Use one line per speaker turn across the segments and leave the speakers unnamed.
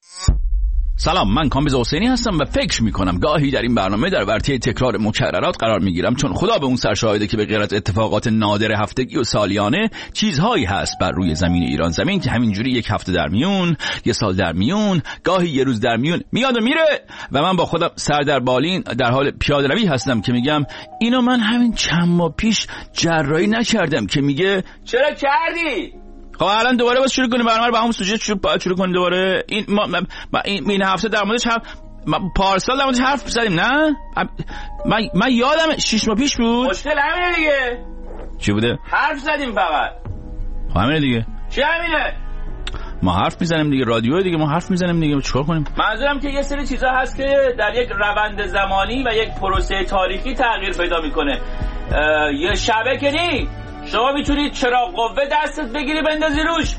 سلام، من کامبیز حسینی هستم و فکر میکنم گاهی در این برنامه در ورطه تکرار مکررات قرار میگیرم، چون خدا به اون سرشاهده که به غیر از اتفاقات نادر هفتگی و سالیانه چیزهایی هست بر روی زمین ایران زمین که همینجوری یک هفته در میون، یه سال در میون، گاهی یه روز در میون میاد و میره و من با خودم سر در بالین در حال پیاده روی هستم که میگم اینو من همین چند ماه پیش جراحی نکردم، که میگه چرا کردی؟ خب الان دوباره باید شروع کنیم برنامه رو با همون سوژه شروع کنیم دوباره. این هفته در موردش پارسال در موردش حرف زدیم، نه؟ من یادم 6 ماه پیش بود.
مشکل همینه دیگه.
چی بوده؟
حرف زدیم فقط.
خب همینه دیگه.
چی همینه؟
ما حرف میزنیم دیگه، رادیو دیگه، ما حرف میزنیم دیگه، چیکار کنیم؟
منظورم که یه سری چیزا هست که در یک روند زمانی و یک پروسه تاریخی تغییر پیدا میکنه. یه شبه که نی شما میتونید چراغ قوه دستت بگیری بندازی روش.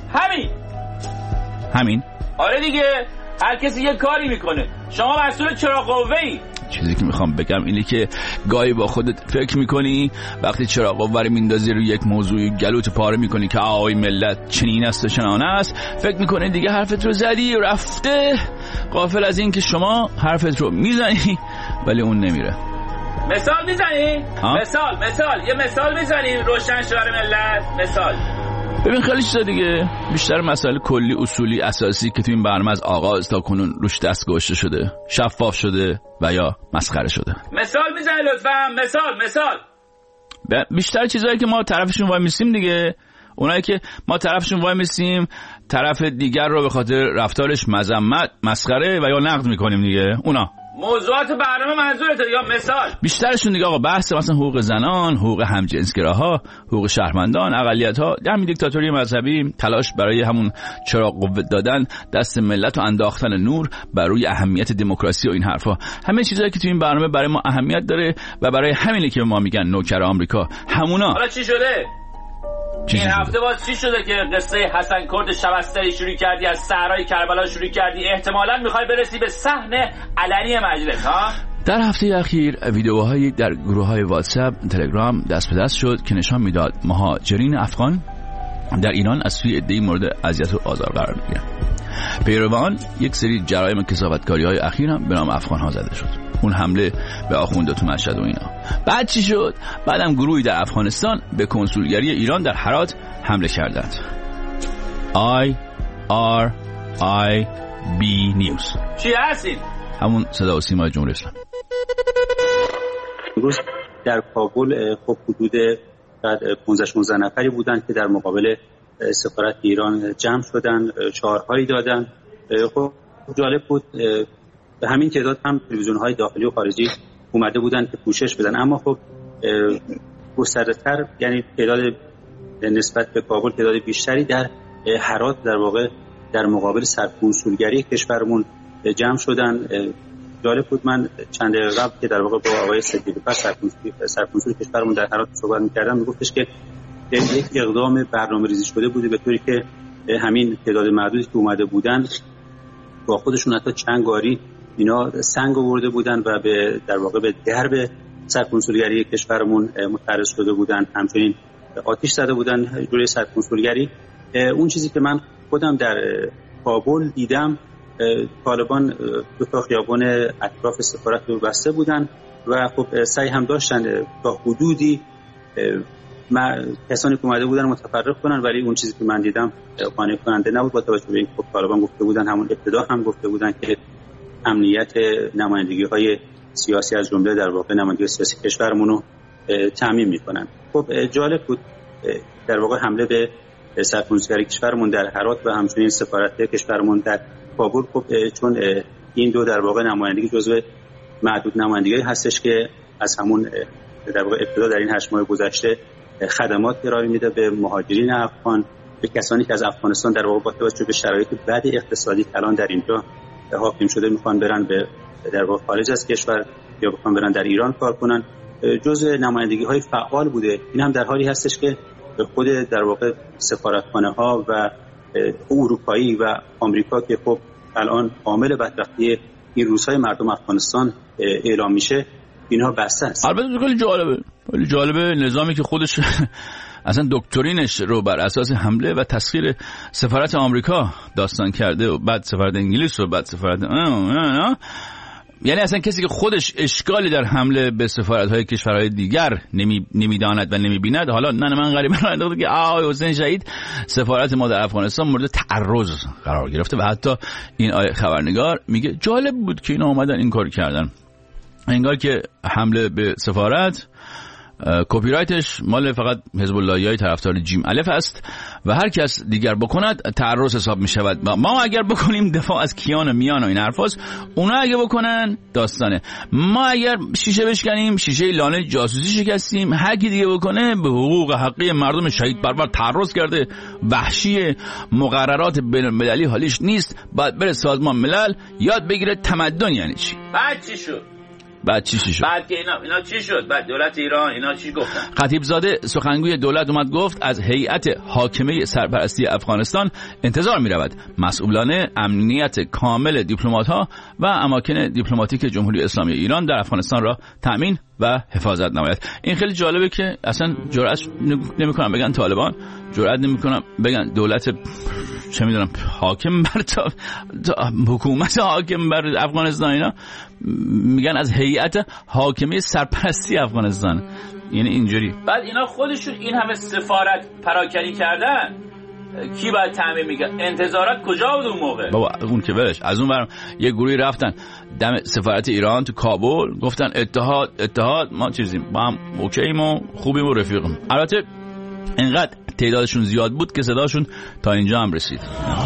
همین؟ آره دیگه، هر کسی یه کاری میکنه، شما مسئول چراغ قوه‌ای.
چیزی که میخوام بگم اینه که گاهی با خودت فکر میکنی وقتی چراغ قوه رو میندازی روی یک موضوع گلوت پاره میکنی که آهای ملت چنین است و چنان است، فکر میکنی دیگه حرفت رو زدی و رفته، غافل از این که شما حرفت رو میزنی ولی اون نمیره.
مثال میزنی؟ مثال یه مثال میزنی روشن شه برای ملت. مثال
ببین خیلی چیزا دیگه، بیشتر مسائل کلی اصولی اساسی که تو این برنامه از آغاز تا کنون روش دست گذاشته شده، شفاف شده و یا مسخره شده.
مثال میزنی لطفا. مثال
بیشتر چیزایی که ما طرفشون وای میسیم دیگه، اونایی که ما طرفشون وای میسیم طرف دیگر رو به خاطر رفتارش مذمت، مسخره و یا نقد میکنیم دیگه، اونا
موضوعات برنامه منظورته یا مثال؟
بیشترشون دیگه آقا بحث مثلا حقوق زنان، حقوق همجنسگراها، حقوق شهروندان، اقلیت‌ها، همین دیکتاتوری مذهبی، تلاش برای همون چراغ قوه دادن دست ملت و انداختن نور بر روی اهمیت دموکراسی و این حرفا، همه چیزایی که تو این برنامه برای ما اهمیت داره و برای همینه که ما میگن نوکر آمریکا همونا.
حالا چی شده؟ این هفته باز چی شده که قصه حسن کرد شبستری شروع کردی، از صحرای کربلا شروع کردی، احتمالاً میخوای برسی به صحن علنی مجلس ها؟
در هفته اخیر ویدیوهایی در گروه‌های واتساپ، تلگرام دست به دست شد که نشان میداد مهاجرین افغان در ایران از سوی عده‌ای مورد اذیت و آزار قرار میگیرن. پیروان یک سری جرایم کثافتکاری‌های اخیر هم به نام افغان‌ها زده شد. اون حمله به آخونده تو مشهد و اینا. بعد چی شد؟ بعدم گروهی در افغانستان به کنسولگری ایران در هرات حمله کردند. IRIB نیوز.
چی هستین؟
همون صدا و سیما جمهوری اسلامی.
امروز در کابل خب حدود 15-16 نفری بودند که در مقابل سفارت ایران جمع شدن، شعارهایی دادن. خب جالب بود، به همین تعداد هم تلویزیون‌های داخلی و خارجی اومده بودن که پوشش بدن، اما خب گسترده‌تر، یعنی تعداد نسبت به کابل تعداد بیشتری در هرات در واقع در مقابل سرکنسولگری کشورمون جمع شدن. جالب بود، من چند دقیقه قبل که در واقع با آقای صدیقی سرکنسول کشورمون در هرات صحبت می‌کردم، میگفتش که یک اقدام برنامه‌ریزی شده بوده به طوری که همین تعداد معدودی که اومده بودن با خودشون حتی چند گاری اینا سنگ آورده بودن و به در واقع به درب سرکنسولگری کشورمون متعرض شده بودن، همچنین آتش زده بودن جلوی سرکنسولگری. اون چیزی که من خودم در کابل دیدم، طالبان دو تا خیابان اطراف سفارت رو بسته بودن و خب سعی هم داشتن تا حدودی کسانی که اومده بودن متفرق کنن، ولی اون چیزی که من دیدم قانع کننده نبود، با توجه به اینکه خب طالبان گفته بودن، همون ابتدا هم گفته بودن که امنیت نمایندگی‌های سیاسی از جمله در واقع نمایندگی سیاسی کشورمون رو تامین می‌کنن. خب جالب بود در واقع حمله به سرکنسولگری کشورمون در هرات و همچنین سفارت کشورمون در کابل، خب چون این دو در واقع نمایندگی جزو معدود نمایندگی هستش که از همون در واقع ابتدا در این 8 ماه گذشته خدمات ارائه میده به مهاجرین افغان، به کسانی که از افغانستان در واقع با توجه به شرایط بد اقتصادی که الان در اینجا حاکم شده میخوان برن به در واقع خارج از کشور یا بخوان برن در ایران کار کنن، جزء نمایندگی‌های فعال بوده. این هم در حالی هستش که خود در واقع سفارتخانه‌ها و اروپایی و آمریکا که خب الان عامل بدبختی این روزهای مردم افغانستان اعلام میشه، اینها بسته است.
البته خیلی جالبه نظامی که خودش اصلا دکترینش رو بر اساس حمله و تسخیر سفارت آمریکا داستان کرده و بعد سفارت انگلیس و بعد سفارت یعنی اصلا کسی که خودش اشکالی در حمله به سفارت‌های کشورهای دیگر نمیداند و نمیبیند، حالا نه من غریبه رو انداخته که آقای حسین شهید سفارت ما در افغانستان مورد تعرض قرار گرفته و حتی این خبرنگار میگه جالب بود که اینا اومدن این کار کردن، انگار که حمله به سفارت کپی رایتش مال فقط حزب اللهیای طرفدار جیم الف است و هر کس دیگر بکند تعرض حساب می شود. ما اگر بکنیم دفاع از کیان و میان و این حرفاست، اونا اگه بکنن داستانه. ما اگر شیشه بشکنیم شیشه لانه جاسوسی شکستیم، هر کی دیگه بکنه به حقوق حقی مردم شهید پرور تعرض کرده، وحشی، مقررات بین المللی حالیش نیست، باید بره سازمان ملل یاد بگیره تمدن یعنی چی.
بعد چی شد؟
بعد که
اینا چی شد؟ بعد دولت ایران اینا چی گفتن؟
خطیبزاده سخنگوی دولت اومد گفت از هیئت حاکمه سرپرستی افغانستان انتظار می رود مسئولان امنیت کامل دیپلمات‌ها و اماکن دیپلماتیک جمهوری اسلامی ایران در افغانستان را تأمین و حفاظت نماید. این خیلی جالبه که اصلا جرأت نمی‌کنن بگن طالبان، جرأت نمی‌کنن بگن دولت چه میدونم حاکم بر حکومت حاکم بر افغانستان، اینا میگن از هیئت حاکمه سرپرستی افغانستان، یعنی اینجوری.
بعد اینا خودشون این همه سفارت پراکنی کردن، کی باید تعمین میگه؟ انتظارات کجا بود اون موقع؟
بابا اون که ولش، از اون برم یه گروهی رفتن دم سفارت ایران تو کابل گفتن اتحاد ما چیزیم، با هم اوکییم و خوبیم و رفیقیم. البته اینقدر تعدادشون زیاد بود که صداشون تا اینجا هم رسید.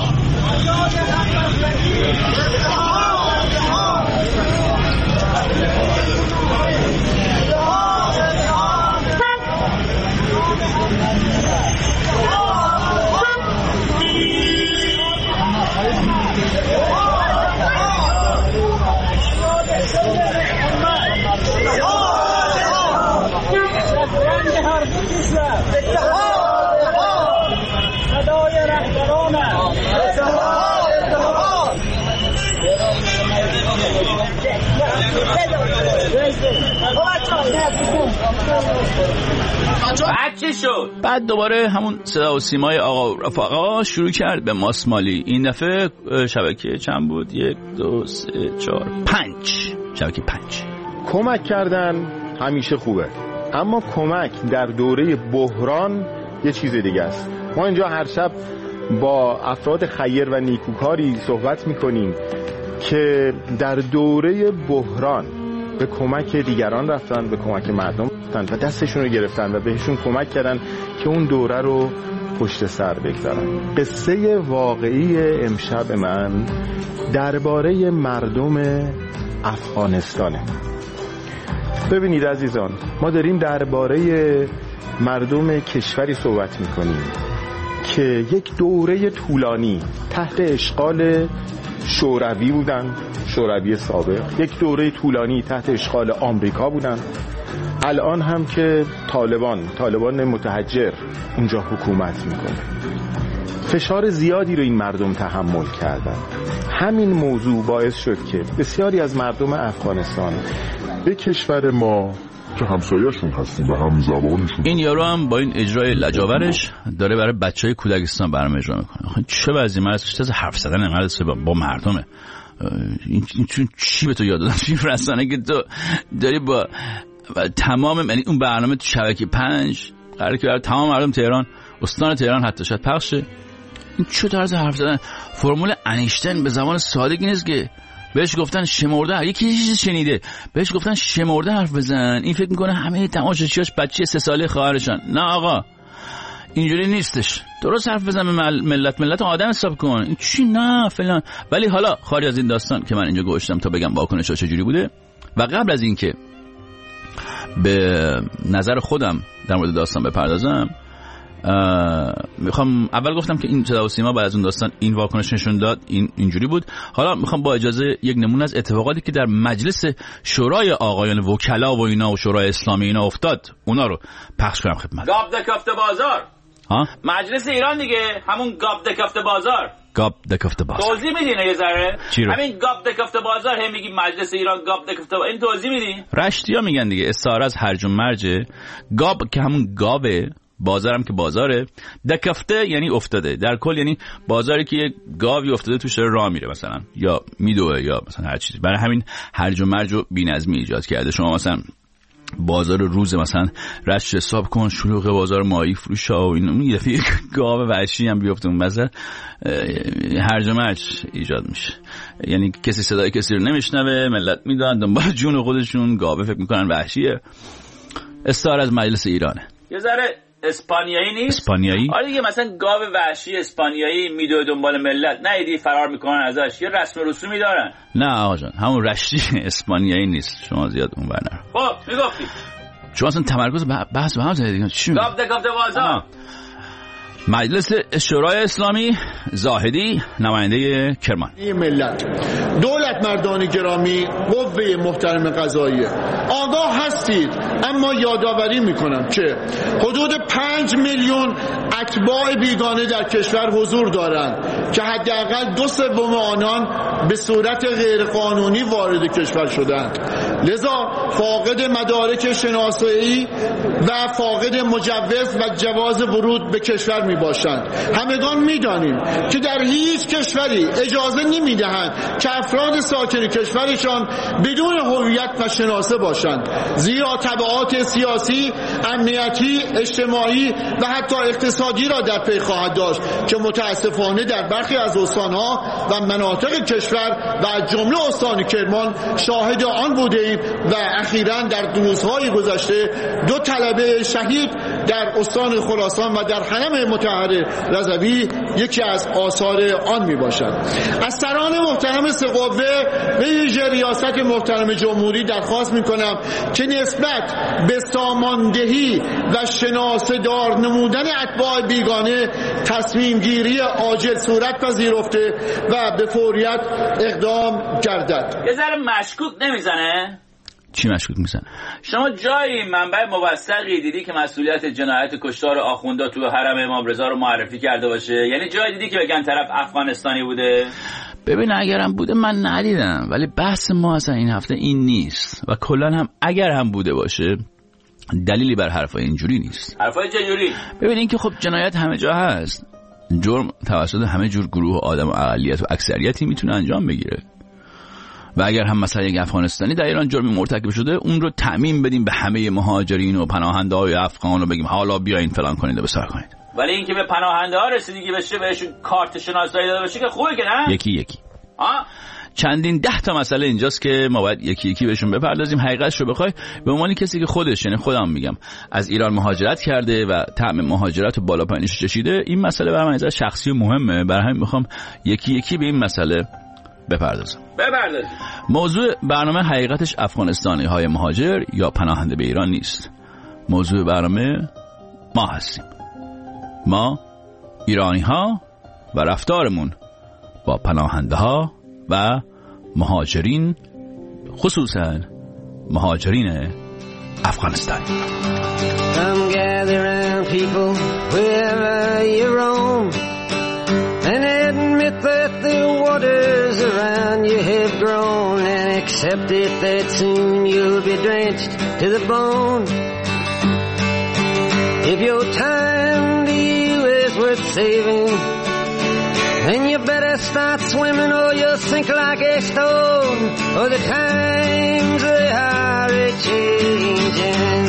بعد دوباره همون صدا و سیمای آقا رفقا شروع کرد به ماسمالی. این دفعه شبکه چند بود؟ 1 2 3 4 5 شبکه 5.
کمک کردن همیشه خوبه، اما کمک در دوره بحران یه چیز دیگه است. ما اینجا هر شب با افراد خیر و نیکوکاری صحبت میکنیم که در دوره بحران به کمک دیگران رفتن، به کمک مردم رفتن و دستشون رو گرفتن و بهشون کمک کردن که اون دوره رو پشت سر بگذارن. قصه واقعی امشب من درباره مردم افغانستانه. ببینید عزیزان، ما داریم درباره مردم کشوری صحبت میکنیم که یک دوره طولانی تحت اشغال شوروی بودن، شوروی سابق، یک دوره طولانی تحت اشغال آمریکا بودن، الان هم که طالبان متحجر اونجا حکومت میکنه. فشار زیادی رو این مردم تحمل کردن. همین موضوع باعث شد که بسیاری از مردم افغانستان به کشور ما که همسایه‌شون هستیم و هم زبانشون، این
یارو هم با این اجرای لجاورش داره برای بچهای کودکستان برنامه اجرا میکنه. آخه چه وضعی مرز از حرف زدن انقدر با مردمه. این چی به تو یاد دادن؟ چی رسانه که تو داری با تمام، یعنی اون برنامه تو شبکه 5 قراره که برای تمام مردم تهران، استان تهران حتی شاید پخشه. این چه طرز حرف زدن؟ فرمول انیشتین به زبان سادگی نیست که بهش گفتن شمرده، یکی چیز شنیده بهش گفتن شمرده حرف بزن، این فکر میکنه همه تماشاچیاش بچه 3 ساله خواهرشان. نه آقا، اینجوری نیستش. درست حرف بزن به ملت آدم حساب کن. این چی نه فلان. ولی حالا خارج از این داستان که من اینجا گوشتم تا بگم واکنش‌ها چجوری بوده و قبل از این که به نظر خودم در مورد داستان بپردازم، میخوام اول گفتم که این صدا و سیما بعد از اون داستان این واکنش نشون داد، اینجوری بود. حالا میخوام با اجازه یک نمونه از اتفاقاتی که در مجلس شورای آقایان وکلا و اینا و شورای اسلامی اینا افتاد اونا رو پخش کنم خدمت.
گاب دکافت بازار.
ها؟
مجلس ایران دیگه، همون گاب دکافت بازار.
گاب دکافت بازار.
توضیح میدین یه ذره؟ همین گاب دکافت بازار هم میگی مجلس ایران گاب دکافت بازار. این توضیح میدین؟
رشتیا میگن دیگه، استعاره از هرج و مرج. گاب که همون گابه، بازارم که بازاره، دکفته یعنی افتاده، در کل یعنی بازاری که یه گاوی افتاده توش داره راه میره مثلا، یا میدوه یا مثلا هر چیزی. برای همین هرج و مرج و بی‌نظمی ایجاد کرده. شما مثلا بازار روز مثلا رشت حساب کن، شلوغ بازار ماهی فروش ها و این یه دفعه گاو وحشی هم بیفته اون بازار، هرج و مرج ایجاد میشه. یعنی کسی صدای کسی رو نمیشنوه، ملت میدونن دنبال جون خودشون، گاوه فکر میکنن وحشیه. استعاره از مجلس ایرانه.
یه ذره اسپانیایی نیست؟
اسپانیایی؟
آره دیگه، مثلا گاو وحشی اسپانیایی میدوه دنبال ملت، نه فرار میکنن ازش، یه رسم و رسومی دارن.
نه آقا جان، همون رشتی اسپانیایی نیست، شما زیاد اون ور نرو.
خب میگفتی
شما اصلا تمرکز بحث به هم زدید دیگه. چی میگی؟
گاو بازار.
مجلس شورای اسلامی، زاهدی، نماینده کرمان.
ملت، دولت مردان گرامی، قوه محترم قضاییه، آگاه هستید، اما یادآوری میکنم که حدود 5 میلیون اتباع بیگانه در کشور حضور دارند که حداقل 2/3 آنان به صورت غیرقانونی وارد کشور شدند. لذا فاقد مدارک شناسایی و فاقد مجوز و جواز ورود به کشور می باشند. همگان می دانیم که در هیچ کشوری اجازه نمی دهند که افراد ساکن کشورشان بدون هویت و شناسه باشند، زیرا تبعات سیاسی، امنیتی، اجتماعی و حتی اقتصادی را در پی خواهد داشت که متاسفانه در برخی از استانها و مناطق کشور و از جمله استان کرمان شاهد آن بودیم و اخیراً در روزهای گذشته 2 طلبه شهید در استان خراسان و در حرم مطهر رضوی یکی از آثار آن می باشد. از سران محترم سه قوه به ویژه ریاست محترم جمهوری درخواست می کنم که نسبت به ساماندهی و شناسه‌دار نمودن اتباع بیگانه تصمیم گیری عاجل صورت پذیرفته و به فوریت اقدام گردد.
یه ذره مشکوک نمیزنه؟
چی مشکوک میزنه؟
شما جایی منبع موثقی دیدی که مسئولیت جنایت کشتار آخوندا تو حرم امام رضا رو معرفی کرده باشه؟ یعنی جایی دیدی که بگن طرف افغانستانی بوده؟
ببین اگرم بوده من ندیدم، ولی بحث ما اصلا این هفته این نیست و کلا هم اگر هم بوده باشه دلیلی بر حرفای اینجوری نیست.
حرفای چجوری؟
ببین این که خب جنایت همه جا هست، جرم توسط همه جور گروه و آدم و اقلیت و اکثریتی میتونه انجام بگیره و اگر هم مثلا یک افغانستانی در ایران جرمی مرتکب شده اون رو تعمیم بدیم به همه مهاجرین و پناهنده‌های افغان و بگیم حالا بیاین فلان کنید و بسار کنید.
ولی اینکه به پناهنده‌ها رسیدگی بشه، بهشون کارت شناسایی داده بشه که خوبه که نه؟
یکی چندین 10 تا مسئله اینجاست که ما باید یکی یکی بهشون بپردازیم. حقیقتش رو بخوای به عنوان کسی که خودش، یعنی خودم میگم، از ایران مهاجرت کرده و طعم مهاجرت و بالا پایینش چشیده، این مسئله برای من از شخصی و مهمه، برای همین میخوام یکی یکی به این مسئله بپردازم. موضوع برنامه حقیقتش افغانستانی های مهاجر یا پناهنده به ایران نیست. موضوع برنامه ما هستیم، ما ایرانی ها و رفتارمون با پناهنده ها و مهاجرین، خصوصا مهاجرین افغانستان.
Come gather round people wherever you roam and admit that the waters around you have grown and accept it that soon you'll be drenched to the bone. If your time to you is worth saving, then you better start swimming or you'll sink like a stone, or the times they are a-changing.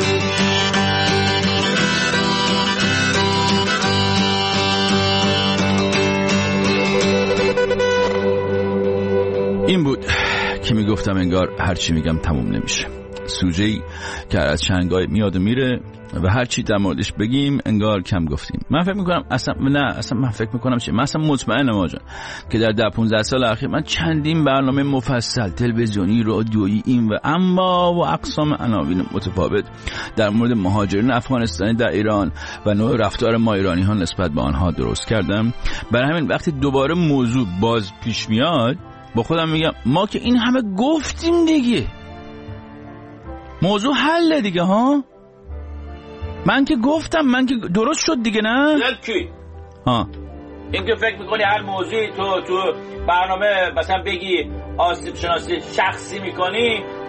این بود که میگفتم انگار هرچی میگم تموم نمیشه. سوژه‌ای که از چنگای میاد و میره و هر چی در موردش بگیم انگار کم گفتیم. من فکر میکنم من فکر میکنم من اصلا مطمئنم آجان که در 10-15 سال اخیر من چندین برنامه مفصل تلویزیونی، رادیویی، این و اما و اقسام عناوین متفاوت در مورد مهاجرین افغانستانی در ایران و نوع رفتار ما ایرانی ها نسبت به آنها درست کردم. برای همین وقتی دوباره موضوع باز پیش میاد با خودم میگم ما که این همه گفتیم دیگه، موضوع حله دیگه ها. من که گفتم، من که درست شد دیگه، نه؟
یکی این که فکر میکنی هر موضوعی تو برنامه مثلا بگی آسیب شناسی شخصی میکنی،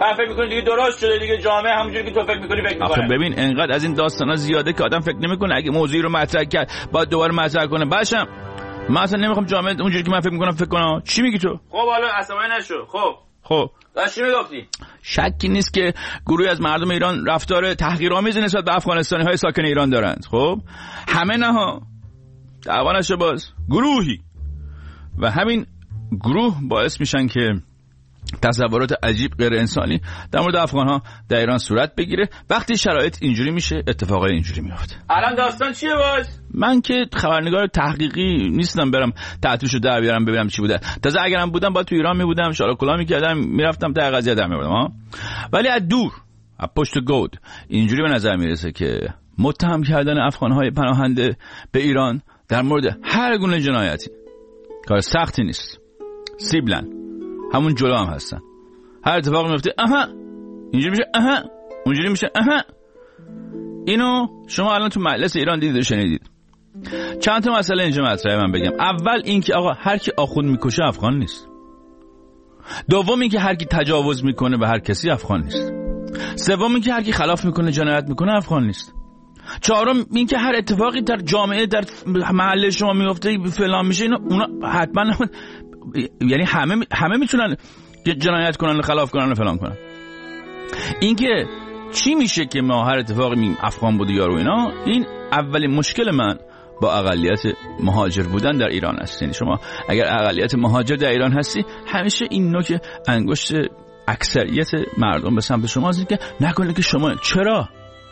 من فکر میکنی دیگه درست شده دیگه، جامعه همونجوری که تو فکر میکنی فکر میکنه.
آخه ببین انقدر از این داستانا زیاده که آدم فکر نمیکنه اگه موضوعی رو مطرح کرد باید دوباره مطرح کنه. باشم من اصلا نمیخوام جامعه اونجوری که من فکر میکنم فکر کنم. چی میگی تو؟
خب حالا عصبانی نشو. خب داشتی میگفتی؟
شکی نیست که گروهی از مردم ایران رفتار تحقیرآمیزی نسبت به افغانستانی های ساکن ایران دارند. خب همه نه ها، دعوا نشه باز گروهی، و همین گروه باعث میشن که تصورات عجیب غیر انسانی در مورد افغان ها در ایران صورت بگیره. وقتی شرایط اینجوری میشه اتفاقای اینجوری میفته.
الان داستان چیه باز؟
من که خبرنگار تحقیقی نیستم برم تحتیشو در بیارم ببینم چی بوده. تازه اگرم بودم با تو ایران میبودم، شالا کلا میکردم، میرفتم تا قضیه در میبردم ها. ولی از دور از پشت گود اینجوری به نظر میرسه که متهم کردن افغان های پناهنده به ایران در مورد هر گونه جنایتی کار سختی نیست. سیبلن همون جلو هم هستن. هر اتفاق میفته اها اینجوری میشه، اها اونجوری میشه، اها. اینو شما الان تو مجلس ایران دیدید و شنیدید. چند تا مسئله اینجا مطرحه من بگم. اول این که آقا هر کی آخوند میکشه افغان نیست. دوم این که هر کی تجاوز میکنه به هر کسی افغان نیست. سوم این که هر کی خلاف میکنه جنایت میکنه افغان نیست. چهارم این که هر اتفاقی در جامعه در محله شما میفته فلان میشه، اینا اونا حتما یعنی همه میتونن جنایت کنن، خلاف کنن و فلان کنن. این که چی میشه که ما هر اتفاقی افغان بوده یارو اینا، این اولین مشکل من با اقلیت مهاجر بودن در ایران است. یعنی شما اگر اقلیت مهاجر در ایران هستی، همیشه این نوک انگشت اکثریت مردم به سمت شما هست که نکنه که شما چرا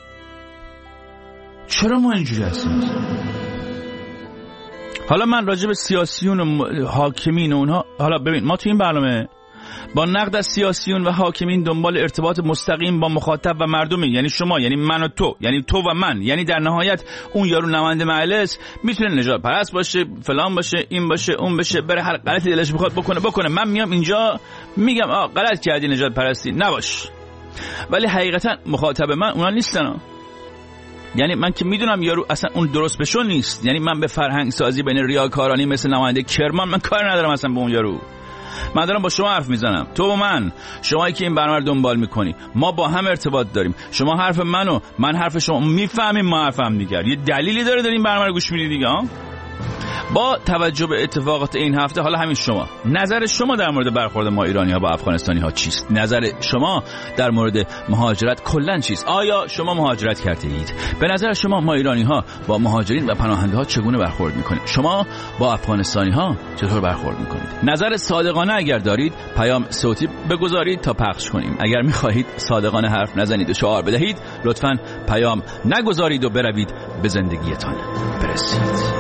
ما اینجوری هستیم. حالا من راجع به سیاسیون و حاکمین و اونها، حالا ببین ما تو این برنامه با نقد از سیاسیون و حاکمین دنبال ارتباط مستقیم با مخاطب و مردمی، یعنی شما، یعنی من و تو، یعنی تو و من، یعنی در نهایت اون یارو نماینده مجلس میتونه نجات پرست باشه، فلان باشه، این باشه، اون باشه، بره هر غلطی دلش بخواد بکنه. من میام اینجا میگم غلط کردی، نجات پرستی نباش. ولی حقیقتا مخاطب من اونا نیستن. یعنی من که میدونم یارو اصلا اون درست بشو نیست. یعنی من به فرهنگ سازی بین ریاکارانی مثل نماینده کرمان من کار ندارم اصلا به اون یارو. من دارم با شما حرف میزنم، تو و من، شمایی که این برنامه رو دنبال میکنی، ما با هم ارتباط داریم. شما حرف منو، من حرف شما، میفهمیم ما حرف هم دیگر. یه دلیلی داره این برنامه رو گوش میدید دیگه ها. با توجه به اتفاقات این هفته، حالا همین شما، نظر شما در مورد برخورد ما ایرانی ها با افغانستانی ها چیست؟ نظر شما در مورد مهاجرت کلا چیست؟ آیا شما مهاجرت کرده اید؟ به نظر شما ما ایرانی ها با مهاجرین و پناهنده ها چگونه برخورد میکنید؟ شما با افغانستانی ها چطور برخورد میکنید؟ نظر صادقانه اگر دارید پیام صوتی بگذارید تا پخش کنیم. اگر میخواهید صادقانه حرف نزنید و شعار بدهید، لطفاً پیام نگذارید و بروید به زندگیتان برسید.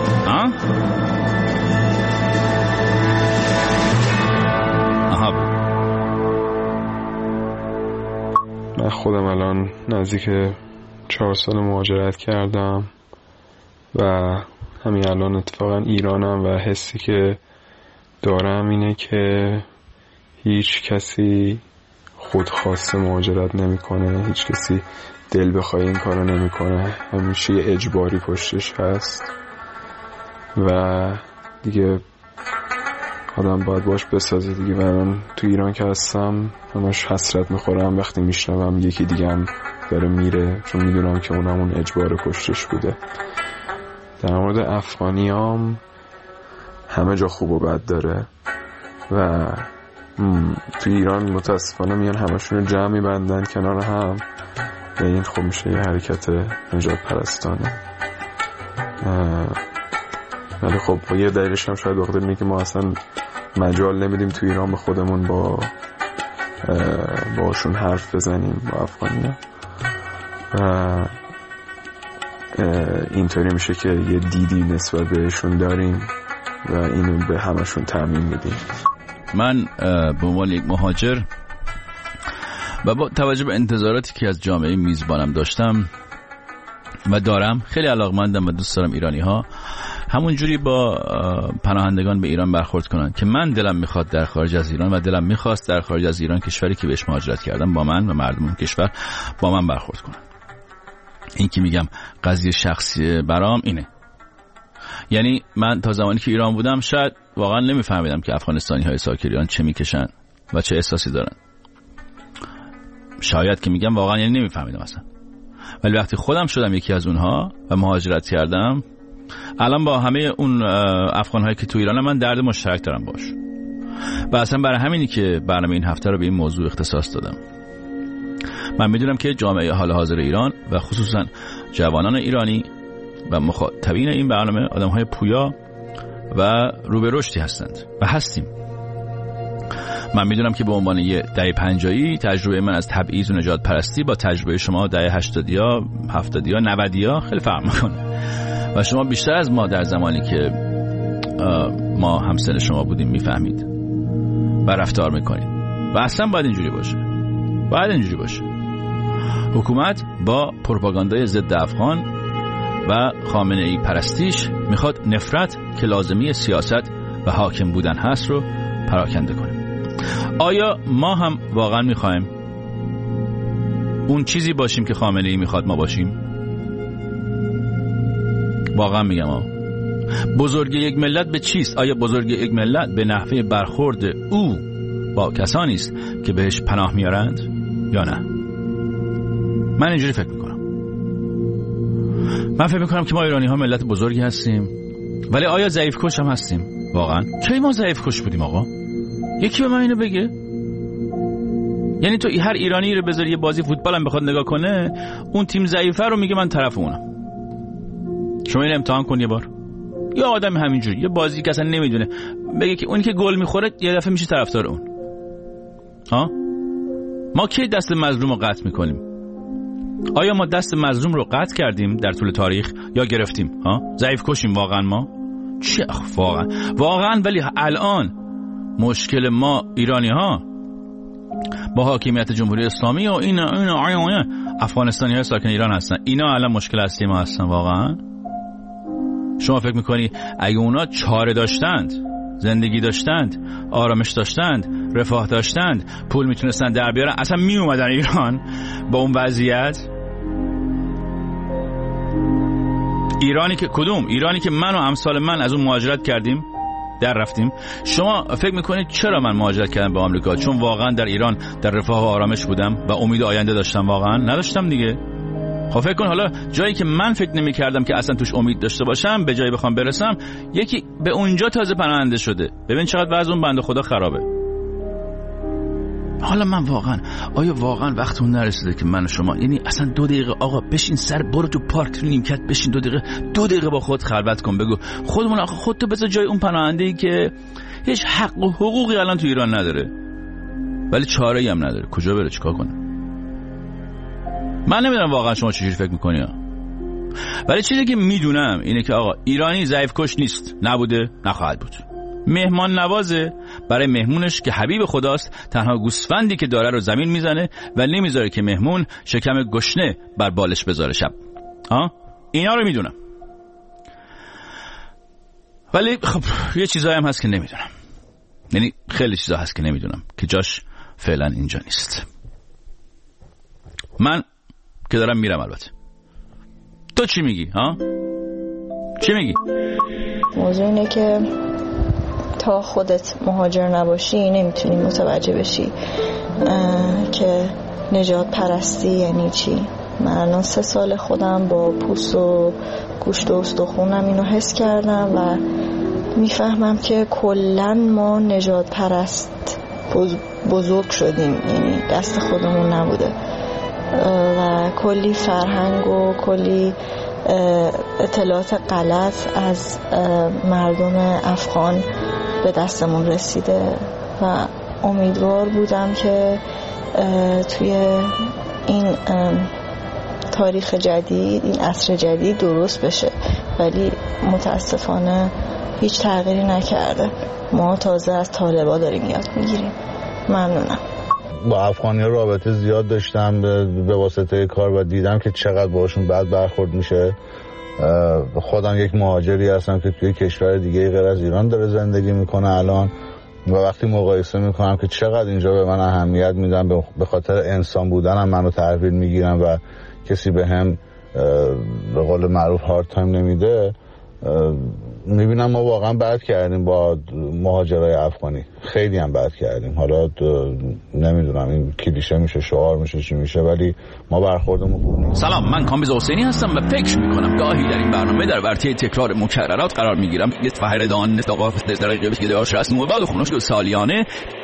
من خودم الان نزدیک 4 سال مهاجرت کردم و همین الان اتفاقا ایرانم و حسی که دارم اینه که هیچ کسی خودخواسته مهاجرت نمیکنه، هیچ کسی دل بخواه این کارو نمیکنه، همیشه اجباری پشتش هست و دیگه آدم باید باش بسازه دیگه. و من تو ایران که هستم همش حسرت میخورم وقتی میشنوم یکی دیگه هم داره میره، چون میدونم که اونم اون اجبار پشتش بوده. در مورد افغانیام همه جا خوب و بد داره و تو ایران متاسفانه میان همشون رو جمع میبندن کنار هم و این خب میشه یه حرکت نجات پرستانه. ولی خب یه دلیلش هم شاید بخاطر اینه که ما اصلا مجال نمیدیم تو ایران به خودمون باشون حرف بزنیم با افغانی‌ها و اینطوری میشه که یه دیدی نسبت بهشون داریم و اینو به همشون تعمیم میدیم.
من به عنوان یک مهاجر و با توجه به انتظاراتی که از جامعه میزبانم داشتم و دارم، خیلی علاقمندم و دوست دارم ایرانی ها همون جوری با پناهندگان به ایران برخورد کنن که من دلم میخواد در خارج از ایران و دلم میخواست در خارج از ایران، کشوری که بهش مهاجرت کردم، با من و مردم اون کشور با من برخورد کنن. این که میگم قضیه شخصی برام اینه. یعنی من تا زمانی که ایران بودم شاید واقعا نمیفهمیدم که افغانستانی های ساکن ایران چه میکشن و چه احساسی دارن. شاید که میگم واقعا یعنی نمیفهمیدم اصلا. ولی وقتی خودم شدم یکی از اونها و مهاجرت کردم، الان با همه اون افغان‌هایی که تو ایران من درد مشترک دارم باش. و اصلا برای همینی که برنامه این هفته رو به این موضوع اختصاص دادم. من میدونم که جامعه حال حاضر ایران و خصوصا جوانان ایرانی و مخاطبین این برنامه آدم‌های پویا و رو به رشدی هستند و هستیم. من میدونم که به عنوان یه دهه 50 تجربه من از تبعیض و نجات پرستی با تجربه شما دهه 80 70 90 خیلی فرق میکنه و شما بیشتر از ما در زمانی که ما همسن شما بودیم میفهمید و رفتار میکنید و اصلا باید اینجوری باشه. حکومت با پروپاگاندای ضد افغان و خامنه ای پرستیش میخواد نفرت که لازمی سیاست و حاکم بودن هست رو پراکنده کنه. آیا ما هم واقعا میخوایم اون چیزی باشیم که خامنه ای میخواد ما باشیم؟ واقعا میگم بزرگی یک ملت به چیست؟ آیا بزرگی یک ملت به نحوه برخورد او با کسانی است که بهش پناه میارند یا نه؟ من اینجوری فکر میکنم. من فکر میکنم که ما ایرانی ها ملت بزرگی هستیم، ولی آیا ضعیف کش هم هستیم؟ واقعا کی ما ضعیف کش بودیم آقا؟ یکی به من اینو بگه. یعنی تو هر ایرانی رو بذاری یه بازی فوتبال هم بخواد نگاه کنه، اون تیم ضعیفه رو میگه من طرف اونم. شما این امتحان کن یه بار. یا آدم همینجوری یه بازی که اصلا نمیدونه بگه که اونی که گل میخوره یه دفعه میشه طرفدار اون. ها؟ ما کی دست مظلوم رو قطع میکنیم؟ آیا ما دست مظلوم رو قطع کردیم در طول تاریخ یا گرفتیم؟ ها؟ ضعیف کشیم واقعا ما؟ چه واقعا ولی الان مشکل ما ایرانی ها با حاکمیت جمهوری اسلامی و این افغانستانی های ساکن ایران هستن. اینا الان مشکل اصلی ما هستن واقعا. شما فکر میکنی اگه اونا چاره داشتند، زندگی داشتند، آرامش داشتند، رفاه داشتند، پول میتونستن در بیارن، اصلا میومدن ایران با اون وضعیت؟ ایرانی که کدوم؟ ایرانی که من و امثال من از اون مهاجرت کردیم در رفتیم. شما فکر میکنید چرا من مهاجرت کردم به آمریکا؟ چون واقعا در ایران در رفاه و آرامش بودم و امید آینده داشتم؟ واقعا نداشتم دیگه. خب فکر کن حالا جایی که من فکر نمی‌کردم که اصلا توش امید داشته باشم به جایی بخوام برسم، یکی به اونجا تازه پناهنده شده. ببین چقدر وضع اون بنده خدا خرابه. حالا من آیا واقعا وقت اون نرسیده که من و شما، یعنی اصلا 2 دقیقه آقا بشین سر برو تو پارک تو نیمکت بشین 2 دقیقه با خود خلوت کن، بگو خودمون آخه خودتو بذار جای اون پناهنده‌ای که هیچ حق و حقوقی الان تو ایران نداره ولی چاره‌ای هم نداره، کجا بره چیکار کنه؟ من نمیدونم واقعا شما چجوری فکر میکنی ولی چیزی که میدونم اینه که آقا ایرانی ضعیف کش نیست، نبوده، نخواهد بود. مهمان نوازه، برای مهمونش که حبیب خداست تنها گوسفندی که داره رو زمین میزنه و نمیذاره که مهمون شکم گشنه بر بالش بذاره شب. اینا رو میدونم. ولی خب یه چیزایی هم هست که نمیدونم، یعنی خیلی چیزا هست که نمیدونم که جاش فعلا اینجا نیست. من که دارم میرم البته. تو چی میگی؟ چی میگی؟
موضوع اینه که تا خودت مهاجر نباشی نمیتونی متوجه بشی که نجات پرستی یعنی چی. من الان 3 سال خودم با پوست و گوشت و استخونم اینو حس کردم و میفهمم که کلن ما نجات پرست بزرگ شدیم، یعنی دست خودمون نبوده و کلی فرهنگ و کلی اطلاعات غلط از مردم افغان به دستمون رسیده و امیدوار بودم که توی این تاریخ جدید، این عصر جدید درست بشه، ولی متاسفانه هیچ تغییری نکرده. ما تازه از طالبا داریم یاد میگیریم. ممنونم.
با افغانی‌ها رابطه زیاد داشتم به واسطه کار و دیدم که چقدر باشون بد برخورد میشه. خودم یک مهاجری هستم که توی کشور دیگه غیر از ایران داره زندگی میکنه الان و وقتی مقایسه میکنم که چقدر اینجا به من اهمیت میدن، به خاطر انسان بودنم منو تحویل میگیرن و کسی به هم به قول معروف هارد تایم نمیده، میبینم ما واقعا بد کردیم با مهاجرای افغانی، خیلی هم بد کردیم. حالا نمیدونم این کلیشه میشه، شعار میشه، چی میشه، ولی ما برخوردمون خوب نیست.
سلام، من کامبیز حسینی هستم و فکر میکنم گاهی در این برنامه در ورطه تکرار مکررات قرار میگیرم. یه فهردان نتاقاف دقیقه که داشت رسم و بعد خونش سالیانه